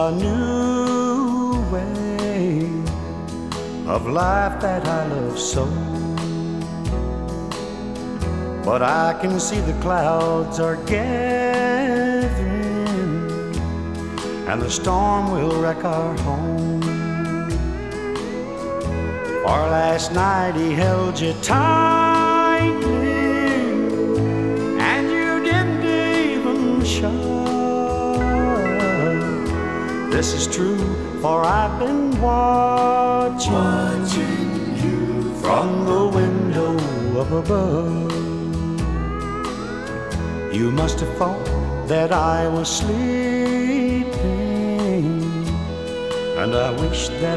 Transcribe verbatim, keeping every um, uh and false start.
a new way of life that I love so. But I can see the clouds are gathering, and the storm will wreck our home. For last night he held you tightly, and you didn't even show. This is true, for I've been watching, watching you from the window up above. You must have thought that I was sleeping, and I wish that